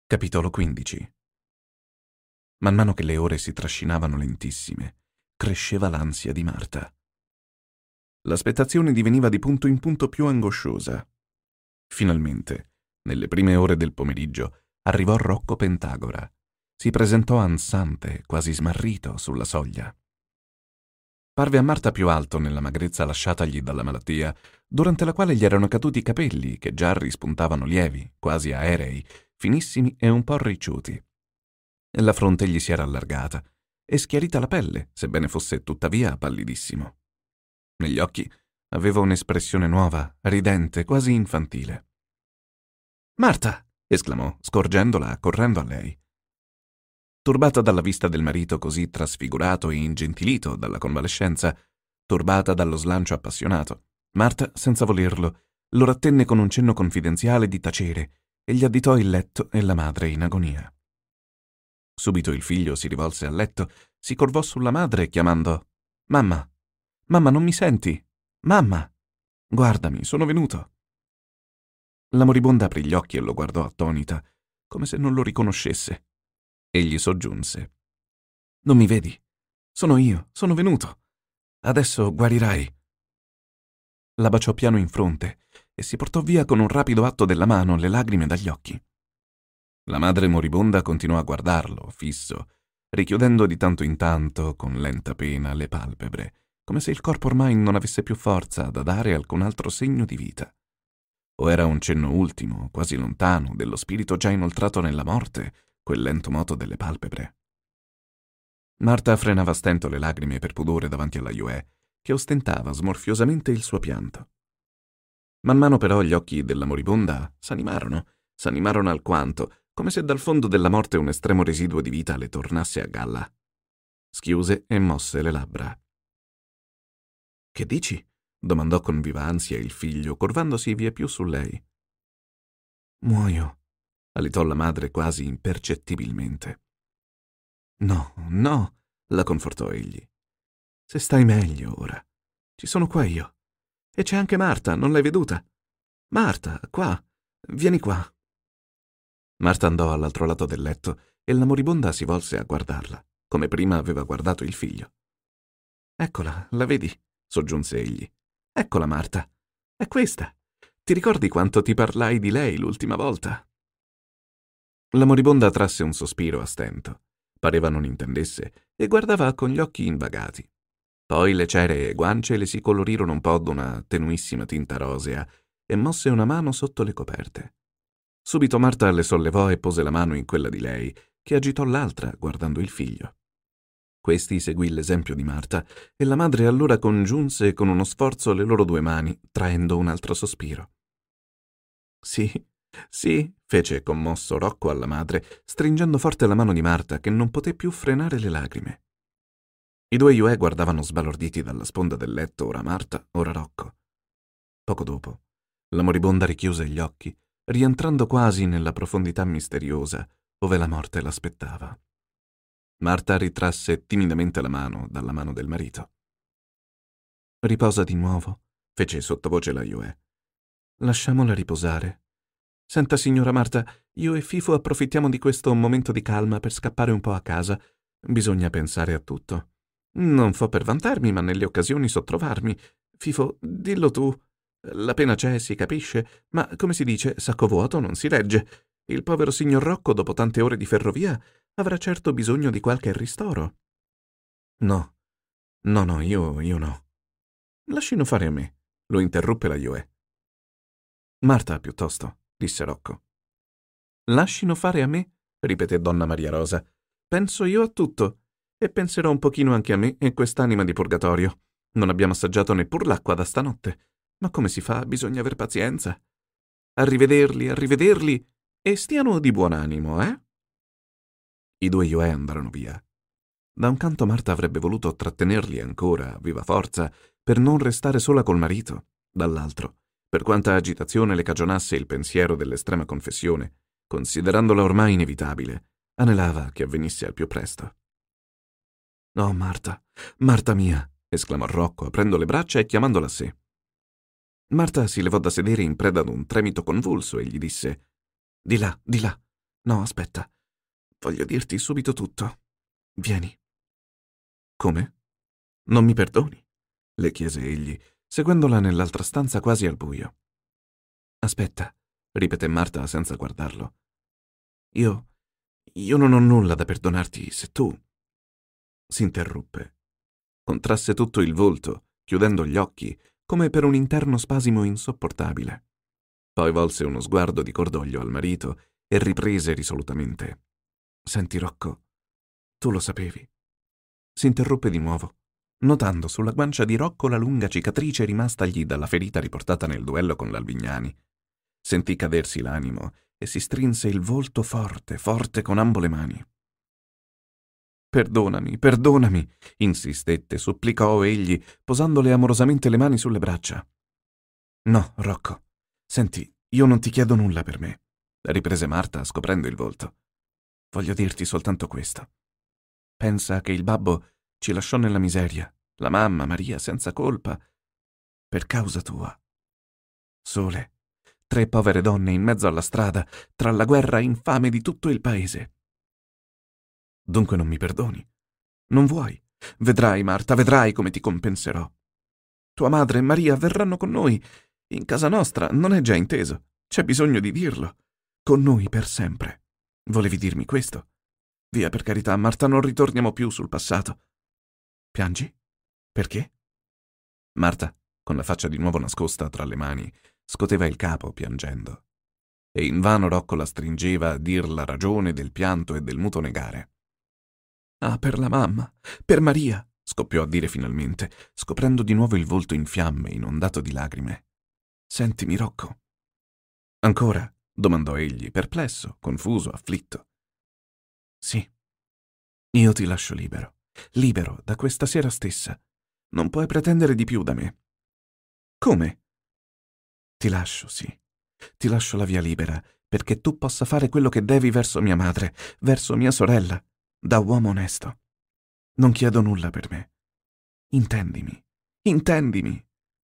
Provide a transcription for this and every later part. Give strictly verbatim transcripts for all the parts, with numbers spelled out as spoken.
Capitolo quindici. Man mano che le ore si trascinavano lentissime, cresceva l'ansia di Marta. L'aspettazione diveniva di punto in punto più angosciosa. Finalmente, nelle prime ore del pomeriggio, arrivò Rocco Pentagora. Si presentò ansante, quasi smarrito, sulla soglia. Parve a Marta più alto nella magrezza lasciatagli dalla malattia, durante la quale gli erano caduti i capelli che già rispuntavano lievi, quasi aerei, finissimi e un po' ricciuti. La fronte gli si era allargata e schiarita la pelle, sebbene fosse tuttavia pallidissimo. Negli occhi aveva un'espressione nuova, ridente, quasi infantile. «Marta!» esclamò, scorgendola, correndo a lei. Turbata dalla vista del marito così trasfigurato e ingentilito dalla convalescenza, turbata dallo slancio appassionato, Marta, senza volerlo, lo rattenne con un cenno confidenziale di tacere e gli additò il letto e la madre in agonia. Subito il figlio si rivolse al letto, si corvò sulla madre chiamando «Mamma! Mamma, non mi senti? Mamma! Guardami, sono venuto!» La moribonda aprì gli occhi e lo guardò attonita, come se non lo riconoscesse. Egli soggiunse: «Non mi vedi? Sono io, sono venuto. Adesso guarirai.» La baciò piano in fronte e si portò via con un rapido atto della mano le lagrime dagli occhi. La madre moribonda continuò a guardarlo, fisso, richiudendo di tanto in tanto, con lenta pena, le palpebre, come se il corpo ormai non avesse più forza da dare alcun altro segno di vita. O era un cenno ultimo, quasi lontano, dello spirito già inoltrato nella morte, quel lento moto delle palpebre. Marta frenava a stento le lagrime per pudore davanti alla Joè, che ostentava smorfiosamente il suo pianto. Man mano però gli occhi della moribonda s'animarono, s'animarono alquanto, come se dal fondo della morte un estremo residuo di vita le tornasse a galla. Schiuse e mosse le labbra. «Che dici?» domandò con viva ansia il figlio, corvandosi vieppiù su lei. «Muoio», alitò la madre quasi impercettibilmente. «No, no», la confortò egli. «Se stai meglio ora. Ci sono qua io. E c'è anche Marta, non l'hai veduta? Marta, qua, vieni qua.» Marta andò all'altro lato del letto e la moribonda si volse a guardarla, come prima aveva guardato il figlio. «Eccola, la vedi?» soggiunse egli. «Eccola, Marta. È questa. Ti ricordi quanto ti parlai di lei l'ultima volta?» La moribonda trasse un sospiro a stento. Pareva non intendesse e guardava con gli occhi invagati. Poi le ceree guance le si colorirono un po' d'una tenuissima tinta rosea e mosse una mano sotto le coperte. Subito Marta le sollevò e pose la mano in quella di lei, che agitò l'altra guardando il figlio. Questi seguì l'esempio di Marta e la madre allora congiunse con uno sforzo le loro due mani, traendo un altro sospiro. «Sì, sì», fece commosso Rocco alla madre, stringendo forte la mano di Marta, che non poté più frenare le lagrime. I due Joè guardavano sbalorditi dalla sponda del letto, ora Marta, ora Rocco. Poco dopo, la moribonda richiuse gli occhi, rientrando quasi nella profondità misteriosa, ove la morte l'aspettava. Marta ritrasse timidamente la mano dalla mano del marito. «Riposa di nuovo», fece sottovoce la Joè. «Lasciamola riposare. Senta, signora Marta, io e Fifo approfittiamo di questo momento di calma per scappare un po' a casa. Bisogna pensare a tutto. Non fo per vantarmi, ma nelle occasioni so trovarmi. Fifo, dillo tu. La pena c'è, si capisce, ma, come si dice, sacco vuoto non si legge. Il povero signor Rocco, dopo tante ore di ferrovia, avrà certo bisogno di qualche ristoro.» «No, no, no, io, io no.» «Lascino fare a me», lo interruppe la Joè. «Marta, piuttosto», disse Rocco. «Lascino fare a me», ripeté donna Maria Rosa. «Penso io a tutto. E penserò un pochino anche a me e quest'anima di purgatorio. Non abbiamo assaggiato neppur l'acqua da stanotte. Ma come si fa? Bisogna aver pazienza. Arrivederli, arrivederli, e stiano di buon animo, eh?» I due Joè andarono via. Da un canto Marta avrebbe voluto trattenerli ancora, a viva forza, per non restare sola col marito. Dall'altro, per quanta agitazione le cagionasse il pensiero dell'estrema confessione, considerandola ormai inevitabile, anelava che avvenisse al più presto. «Oh, Marta, Marta mia!» esclamò Rocco, aprendo le braccia e chiamandola a sé. Marta si levò da sedere in preda ad un tremito convulso e gli disse: «Di là, di là, No, aspetta. Voglio dirti subito tutto. Vieni. Come? Non mi perdoni? Le chiese egli, seguendola nell'altra stanza quasi al buio. Aspetta, ripeté Marta senza guardarlo. Io... io non ho nulla da perdonarti se tu... S'interruppe. Contrasse tutto il volto, chiudendo gli occhi, come per un interno spasimo insopportabile. Poi volse uno sguardo di cordoglio al marito e riprese risolutamente. Senti, Rocco, tu lo sapevi. S'interruppe di nuovo, notando sulla guancia di Rocco la lunga cicatrice rimastagli dalla ferita riportata nel duello con l'Alvignani. Sentì cadersi l'animo e si strinse il volto forte, forte con ambo le mani. Perdonami, perdonami, insistette, supplicò egli, posandole amorosamente le mani sulle braccia. No, Rocco, senti, io non ti chiedo nulla per me, riprese Marta, scoprendo il volto. Voglio dirti soltanto questo. Pensa che il babbo ci lasciò nella miseria, la mamma, Maria, senza colpa, per causa tua. Sole, tre povere donne in mezzo alla strada, tra la guerra infame di tutto il paese. Dunque non mi perdoni? Non vuoi? Vedrai, Marta, vedrai come ti compenserò. Tua madre e Maria verranno con noi, in casa nostra, non è già inteso, c'è bisogno di dirlo. Con noi per sempre. Volevi dirmi questo? Via, per carità, Marta, non ritorniamo più sul passato. Piangi? Perché? Marta, con la faccia di nuovo nascosta tra le mani, scoteva il capo piangendo. E invano Rocco la stringeva a dir la ragione del pianto e del muto negare. Ah, per la mamma, per Maria, scoppiò a dire finalmente, scoprendo di nuovo il volto in fiamme, inondato di lacrime. Sentimi, Rocco. Ancora? Domandò egli, perplesso, confuso, afflitto. Sì, io ti lascio libero, libero da questa sera stessa. Non puoi pretendere di più da me. Come? Ti lascio, sì. Ti lascio la via libera, perché tu possa fare quello che devi verso mia madre, verso mia sorella, da uomo onesto. Non chiedo nulla per me. Intendimi, intendimi.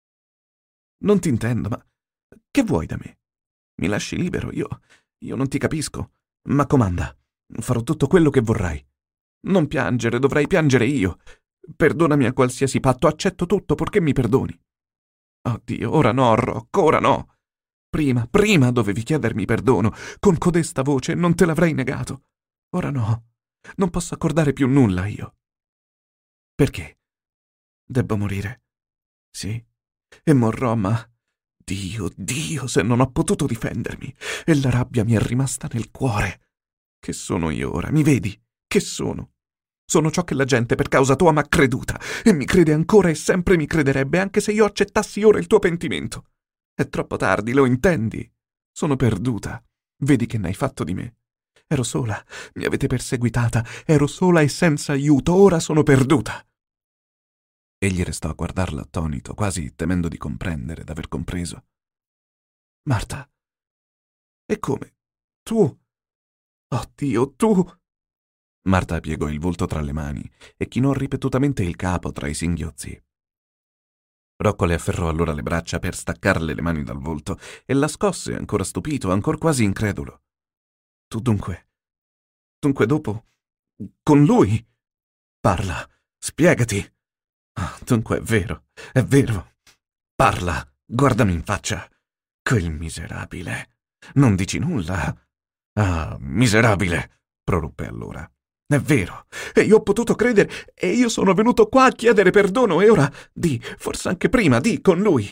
Non ti intendo, ma che vuoi da me? Mi lasci libero, io... io non ti capisco, ma comanda. Farò tutto quello che vorrai. Non piangere, dovrei piangere io. Perdonami a qualsiasi patto, accetto tutto, purché mi perdoni. Oh Dio, ora no, Rocco, ora no. Prima, prima dovevi chiedermi perdono, con codesta voce non te l'avrei negato. Ora no, non posso accordare più nulla io. Perché? Debbo morire. Sì, e morrò, ma... Dio, Dio, se non ho potuto difendermi, e la rabbia mi è rimasta nel cuore. Che sono io ora, mi vedi? Che sono? Sono ciò che la gente per causa tua m'ha creduta, e mi crede ancora e sempre mi crederebbe anche se io accettassi ora il tuo pentimento. È troppo tardi, lo intendi? Sono perduta. Vedi che ne hai fatto di me. Ero sola, mi avete perseguitata, ero sola e senza aiuto, ora sono perduta. Egli restò a guardarla attonito, quasi temendo di comprendere, d'aver compreso. Marta, e come? Tu? Oh Dio, tu? Marta piegò il volto tra le mani e chinò ripetutamente il capo tra i singhiozzi. Rocco le afferrò allora le braccia per staccarle le mani dal volto e la scosse, ancora stupito, ancor quasi incredulo. Tu dunque... dunque dopo... con lui? Parla, spiegati. Ah, dunque è vero, è vero. Parla, guardami in faccia. Quel miserabile. Non dici nulla. Ah, miserabile, proruppe allora. È vero, e io ho potuto credere, e io sono venuto qua a chiedere perdono, e ora, di, forse anche prima, di, con lui.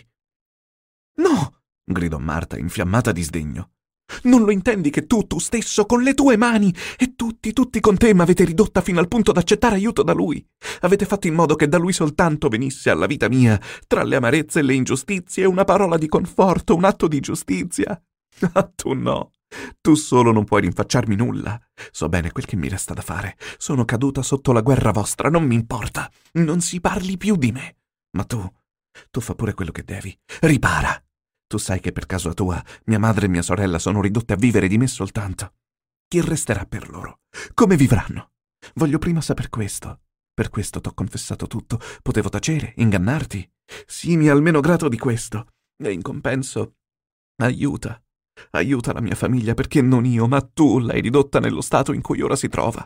No, gridò Marta, infiammata di sdegno. Non lo intendi che tu, tu stesso, con le tue mani, e tutti, tutti con te, m'avete ridotta fino al punto d'accettare aiuto da lui? Avete fatto in modo che da lui soltanto venisse alla vita mia, tra le amarezze e le ingiustizie, una parola di conforto, un atto di giustizia? Ah, tu no. Tu solo non puoi rinfacciarmi nulla. So bene quel che mi resta da fare. Sono caduta sotto la guerra vostra, non mi importa. Non si parli più di me. Ma tu, tu fa pure quello che devi. Ripara. Tu sai che per causa tua mia madre e mia sorella sono ridotte a vivere di me soltanto. Chi resterà per loro? Come vivranno? Voglio prima saper questo. Per questo t'ho confessato tutto. Potevo tacere, ingannarti. Sii almeno grato di questo. E in compenso, aiuta. Aiuta la mia famiglia perché non io, ma tu l'hai ridotta nello stato in cui ora si trova.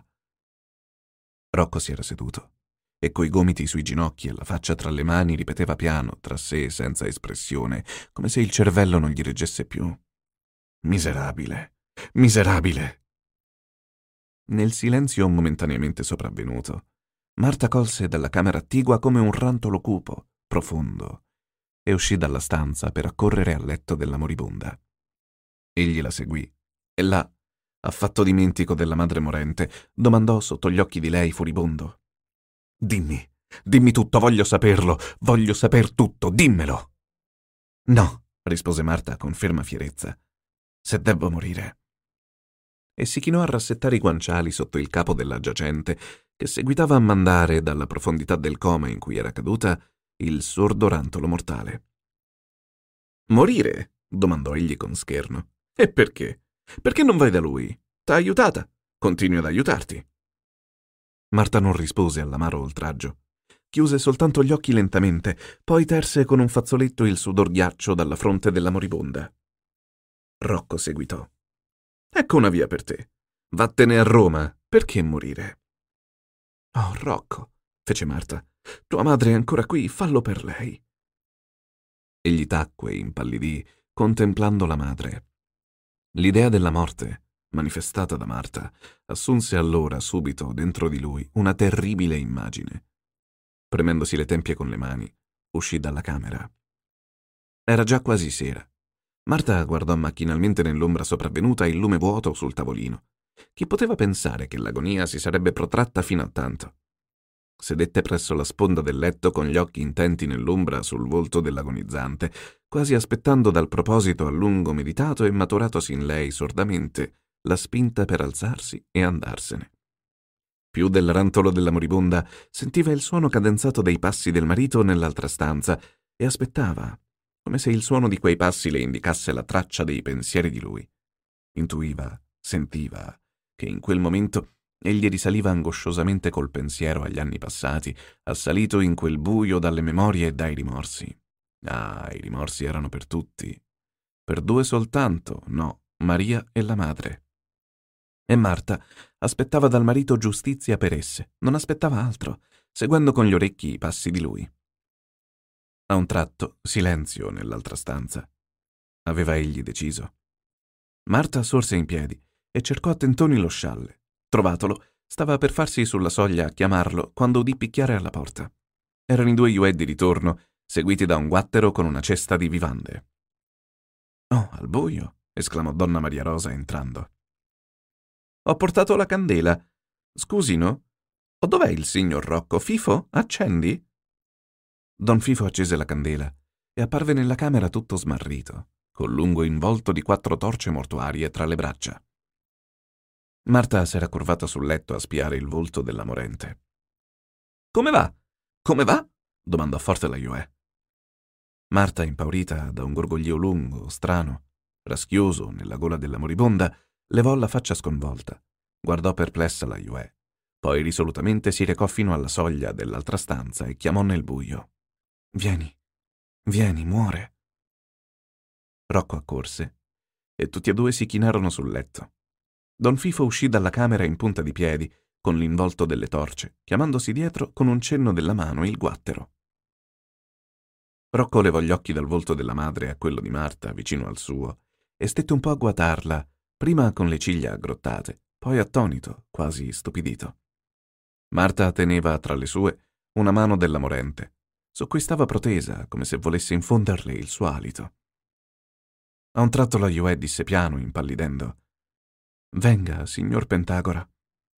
Rocco si era seduto e coi gomiti sui ginocchi e la faccia tra le mani ripeteva piano, tra sé senza espressione, come se il cervello non gli reggesse più. Miserabile, miserabile. Nel silenzio momentaneamente sopravvenuto, Marta colse dalla camera attigua come un rantolo cupo, profondo, e uscì dalla stanza per accorrere al letto della moribonda. Egli la seguì e là, affatto dimentico della madre morente, domandò sotto gli occhi di lei furibondo: «Dimmi, dimmi tutto, voglio saperlo, voglio saper tutto, dimmelo!» «No», rispose Marta con ferma fierezza, «se devo morire». E si chinò a rassettare i guanciali sotto il capo della giacente, che seguitava a mandare, dalla profondità del coma in cui era caduta, il sordo rantolo mortale. «Morire?» domandò egli con scherno. «E perché? Perché non vai da lui? T'ha aiutata. Continui ad aiutarti». Marta non rispose all'amaro oltraggio. Chiuse soltanto gli occhi lentamente, poi terse con un fazzoletto il sudor ghiaccio dalla fronte della moribonda. Rocco seguitò. «Ecco una via per te. Vattene a Roma. Perché morire?» «Oh, Rocco», fece Marta, «tua madre è ancora qui, fallo per lei». Egli tacque e impallidì, contemplando la madre. L'idea della morte, manifestata da Marta, assunse allora subito dentro di lui una terribile immagine. Premendosi le tempie con le mani, uscì dalla camera. Era già quasi sera. Marta guardò macchinalmente nell'ombra sopravvenuta il lume vuoto sul tavolino. Chi poteva pensare che l'agonia si sarebbe protratta fino a tanto? Sedette presso la sponda del letto con gli occhi intenti nell'ombra sul volto dell'agonizzante, quasi aspettando dal proposito a lungo meditato e maturatosi in lei sordamente la spinta per alzarsi e andarsene. Più del rantolo della moribonda sentiva il suono cadenzato dei passi del marito nell'altra stanza e aspettava, come se il suono di quei passi le indicasse la traccia dei pensieri di lui. Intuiva, sentiva, che in quel momento egli risaliva angosciosamente col pensiero agli anni passati, assalito in quel buio dalle memorie e dai rimorsi. Ah, i rimorsi erano per tutti. Per due soltanto, no, Maria e la madre. E Marta aspettava dal marito giustizia per esse, non aspettava altro, seguendo con gli orecchi i passi di lui. A un tratto, silenzio nell'altra stanza. Aveva egli deciso. Marta sorse in piedi e cercò a tentoni lo scialle. Trovatolo, stava per farsi sulla soglia a chiamarlo quando udì picchiare alla porta. Erano i due Iuè di ritorno, seguiti da un guattero con una cesta di vivande. «Oh, al buio!» esclamò donna Maria Rosa entrando. «Ho portato la candela. Scusino? O dov'è il signor Rocco? Fifo, accendi?» Don Fifo accese la candela e apparve nella camera tutto smarrito, col lungo involto di quattro torce mortuarie tra le braccia. Marta s'era curvata sul letto a spiare il volto della morente. «Come va? Come va?» domandò forte la Iuè. Marta, impaurita da un gorgoglio lungo, strano, raschioso nella gola della moribonda, levò la faccia sconvolta, guardò perplessa la Iuè, poi risolutamente si recò fino alla soglia dell'altra stanza e chiamò nel buio: «Vieni, vieni, muore!» Rocco accorse e tutti e due si chinarono sul letto. Don Fifo uscì dalla camera in punta di piedi, con l'involto delle torce, chiamandosi dietro con un cenno della mano il guattero. Rocco levò gli occhi dal volto della madre a quello di Marta vicino al suo e stette un po' a guatarla, prima con le ciglia aggrottate, poi attonito, quasi stupidito. Marta teneva tra le sue una mano della morente, su cui stava protesa come se volesse infonderle il suo alito. A un tratto la Iuè disse piano, impallidendo: «Venga, signor Pentagora».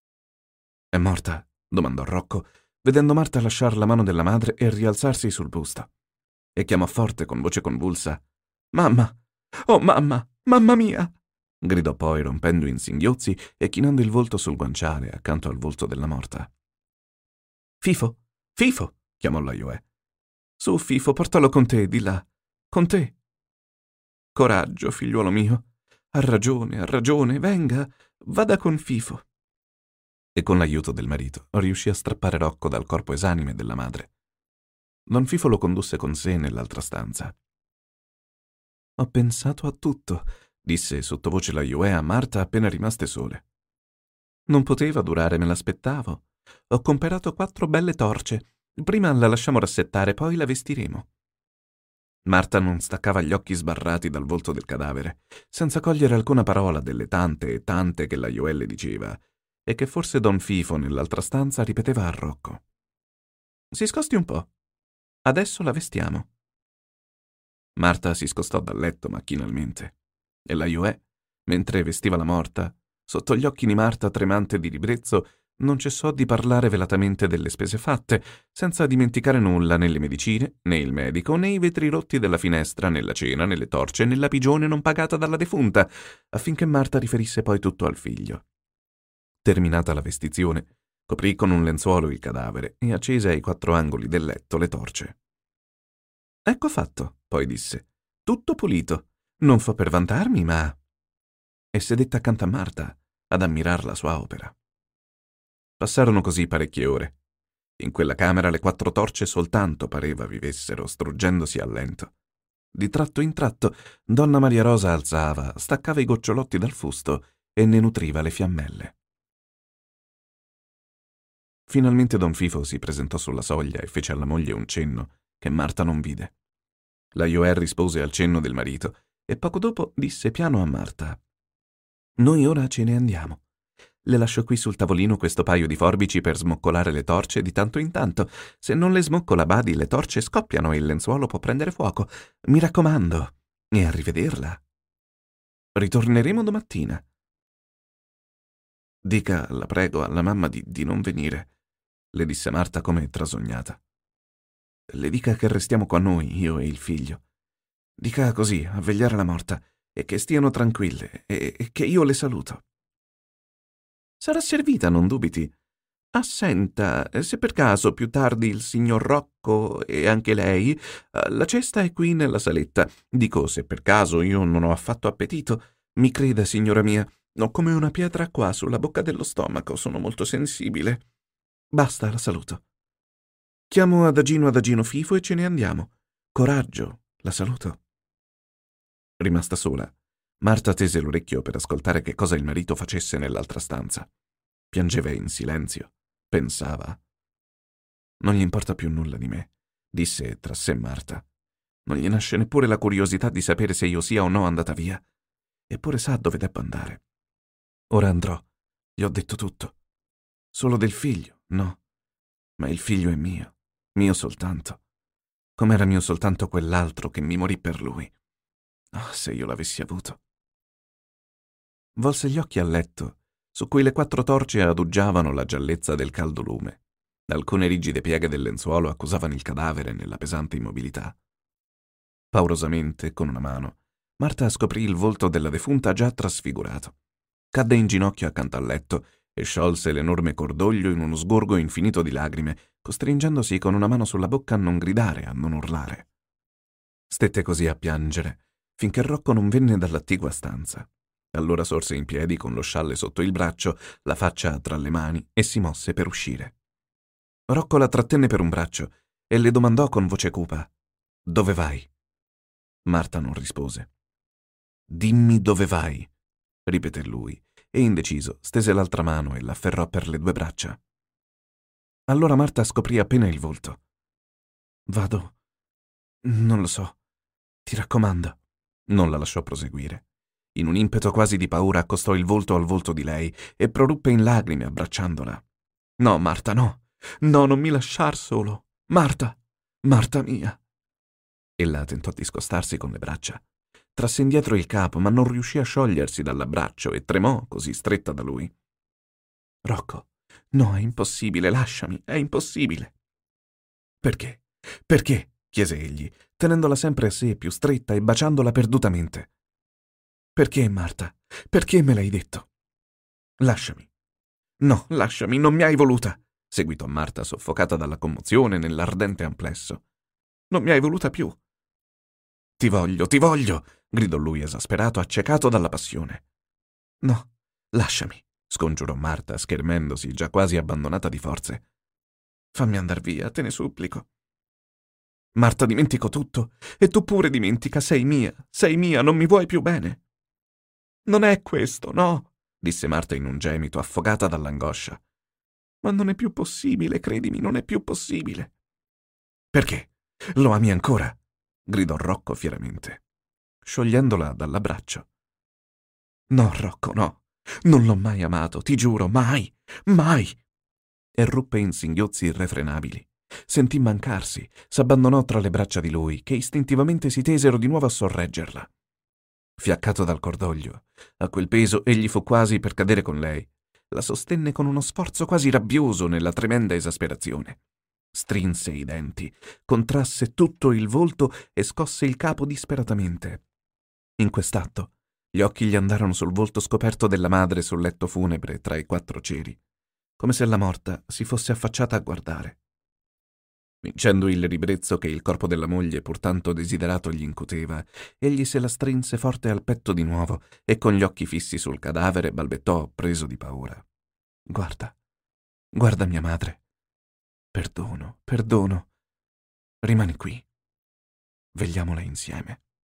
«È morta?» domandò Rocco, vedendo Marta lasciar la mano della madre e rialzarsi sul busto. E chiamò forte con voce convulsa: «Mamma! Oh mamma! Mamma mia!» gridò poi rompendo in singhiozzi e chinando il volto sul guanciale accanto al volto della morta. «Fifo! Fifo!» chiamò la Iuè. «Su, Fifo, portalo con te, di là, con te». «Coraggio, figliuolo mio. Ha ragione, ha ragione, venga, vada con Fifo». E con l'aiuto del marito riuscì a strappare Rocco dal corpo esanime della madre. Don Fifo lo condusse con sé nell'altra stanza. «Ho pensato a tutto. disse sottovoce la Joè a Marta appena rimaste sole. Non poteva durare, me l'aspettavo. Ho comperato quattro belle torce. Prima la lasciamo rassettare, poi la vestiremo. Marta non staccava gli occhi sbarrati dal volto del cadavere, senza cogliere alcuna parola delle tante e tante che la Joè le diceva, e che forse don Fifo nell'altra stanza ripeteva a Rocco. Si scosti un po'. Adesso la vestiamo. Marta si scostò dal letto macchinalmente, e la Joè, mentre vestiva la morta, sotto gli occhi di Marta tremante di ribrezzo, non cessò di parlare velatamente delle spese fatte, senza dimenticare nulla, né le medicine, né il medico, né i vetri rotti della finestra, né la cena, né le torce, né la pigione non pagata dalla defunta, affinché Marta riferisse poi tutto al figlio. Terminata la vestizione, coprì con un lenzuolo il cadavere e accese ai quattro angoli del letto le torce. «Ecco fatto», poi disse, «tutto pulito. Non fo per vantarmi, ma...» E sedette accanto a Marta ad ammirar la sua opera. Passarono così parecchie ore. In quella camera le quattro torce soltanto pareva vivessero, struggendosi a lento. Di tratto in tratto donna Maria Rosa alzava, staccava i gocciolotti dal fusto e ne nutriva le fiammelle. Finalmente don Fifo si presentò sulla soglia e fece alla moglie un cenno che Marta non vide. La Joè rispose al cenno del marito e poco dopo disse piano a Marta: «Noi ora ce ne andiamo. Le lascio qui sul tavolino questo paio di forbici per smoccolare le torce di tanto in tanto. Se non le smoccola, badi, le torce scoppiano e il lenzuolo può prendere fuoco. Mi raccomando, e a rivederla. Ritorneremo domattina. Dica, la prego, alla mamma di, di non venire», le disse Marta come trasognata. «Le dica che restiamo qua noi, io e il figlio. Dica così, a vegliare la morta, e che stiano tranquille, e, e che io le saluto». «Sarà servita, non dubiti. Ah, senta, se per caso più tardi il signor Rocco e anche lei, la cesta è qui nella saletta. Dico, se per caso io non ho affatto appetito, mi creda, signora mia, ho come una pietra qua sulla bocca dello stomaco, sono molto sensibile. Basta, la saluto. Chiamo adagino adagino Fifo e ce ne andiamo. Coraggio, la saluto». Rimasta sola, Marta tese l'orecchio per ascoltare che cosa il marito facesse nell'altra stanza. Piangeva in silenzio, pensava. «Non gli importa più nulla di me», disse tra sé Marta. «Non gli nasce neppure la curiosità di sapere se io sia o no andata via. Eppure sa dove debbo andare. Ora andrò, gli ho detto tutto. Solo del figlio, no. Ma il figlio è mio, mio soltanto. Com'era mio soltanto quell'altro che mi morì per lui. Oh, se io l'avessi avuto». Volse gli occhi al letto, su cui le quattro torce aduggiavano la giallezza del caldo lume. Alcune rigide pieghe del lenzuolo accusavano il cadavere nella pesante immobilità. Paurosamente, con una mano, Marta scoprì il volto della defunta già trasfigurato. Cadde in ginocchio accanto al letto e sciolse l'enorme cordoglio in uno sgorgo infinito di lagrime, costringendosi con una mano sulla bocca a non gridare, a non urlare. Stette così a piangere, finché Rocco non venne dall'attigua stanza. Allora sorse in piedi con lo scialle sotto il braccio, la faccia tra le mani, e si mosse per uscire. Rocco la trattenne per un braccio e le domandò con voce cupa: «Dove vai?» Marta non rispose. «Dimmi dove vai», ripeté lui, e indeciso stese l'altra mano e l'afferrò per le due braccia. Allora Marta scoprì appena il volto. «Vado. Non lo so. Ti raccomando». Non la lasciò proseguire. In un impeto quasi di paura accostò il volto al volto di lei e proruppe in lagrime abbracciandola. «No, Marta, no! No, non mi lasciar solo! Marta! Marta mia!» Ella tentò di scostarsi con le braccia. Trasse indietro il capo, ma non riuscì a sciogliersi dall'abbraccio e tremò così stretta da lui. «Rocco, no, è impossibile, lasciami, è impossibile!» «Perché? Perché?» chiese egli, tenendola sempre a sé più stretta e baciandola perdutamente. «Perché, Marta? Perché me l'hai detto?» «Lasciami». «No, lasciami, non mi hai voluta», seguitò Marta, soffocata dalla commozione nell'ardente amplesso. «Non mi hai voluta più». «Ti voglio, ti voglio», gridò lui esasperato, accecato dalla passione. «No, lasciami», scongiurò Marta, schermendosi, già quasi abbandonata di forze. «Fammi andar via, te ne supplico». «Marta, dimentico tutto, e tu pure dimentica, sei mia, sei mia, non mi vuoi più bene». Non è questo, no, disse Marta in un gemito, affogata dall'angoscia. Ma non è più possibile, credimi, non è più possibile. Perché? Lo ami ancora? Gridò Rocco fieramente, sciogliendola dall'abbraccio. No, Rocco, no. Non l'ho mai amato, ti giuro, mai, mai. E ruppe in singhiozzi irrefrenabili. Sentì mancarsi, s'abbandonò tra le braccia di lui, che istintivamente si tesero di nuovo a sorreggerla. Fiaccato dal cordoglio, a quel peso egli fu quasi per cadere con lei. La sostenne con uno sforzo quasi rabbioso nella tremenda esasperazione. Strinse i denti, contrasse tutto il volto e scosse il capo disperatamente. In quest'atto gli occhi gli andarono sul volto scoperto della madre sul letto funebre tra i quattro ceri, come se la morta si fosse affacciata a guardare. Vincendo il ribrezzo che il corpo della moglie pur tanto desiderato gli incuteva, egli se la strinse forte al petto di nuovo e con gli occhi fissi sul cadavere balbettò preso di paura. Guarda, guarda mia madre. Perdono, perdono. Rimani qui. Vegliamola insieme.